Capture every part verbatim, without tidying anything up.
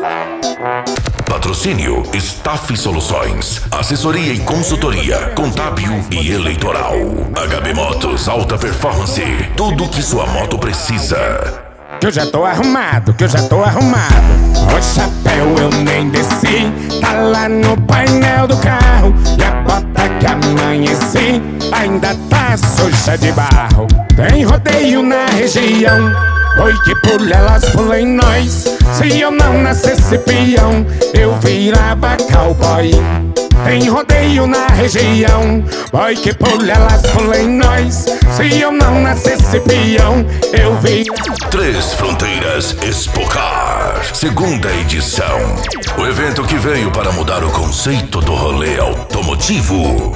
Patrocínio Staff Soluções, assessoria e consultoria contábil e eleitoral. H B Motos Alta Performance, tudo que sua moto precisa. Que eu já tô arrumado, que eu já tô arrumado. O chapéu eu nem desci, tá lá no painel do carro. E a bota que amanheci ainda tá suja de barro. Tem rodeio na região, oi que por elas pula em nós. Se eu não nascesse peão, eu virava cowboy. Tem rodeio na região, boy que por elas pula em nós. Se eu não nascesse peão, eu vi. Três Fronteiras Expocar, segunda edição. O evento que veio para mudar o conceito do rolê automotivo.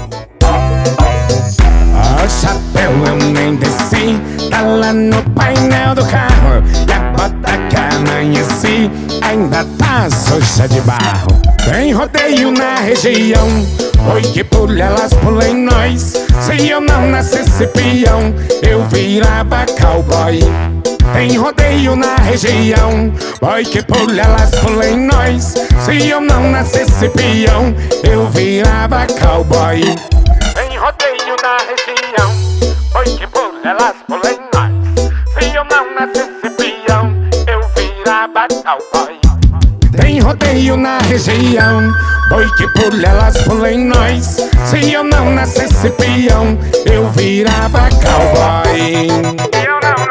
O chapéu eu nem desci, tá lá no painel do carro. E a bota que amanheci ainda tá suja de barro. Tem rodeio na região, oi que por elas pula em nós. Se eu não nascesse peão, eu virava cowboy. Tem rodeio na região, oi que por elas pula em nós. Se eu não nascesse peão, eu virava cowboy. Tem rodeio na região, oi que por elas pula em nós. Se eu não nascesse peão, eu virava cowboy. Tem rodeio na região, oi que por elas pula em nós. Se eu não nascesse peão, eu virava cowboy. Se eu não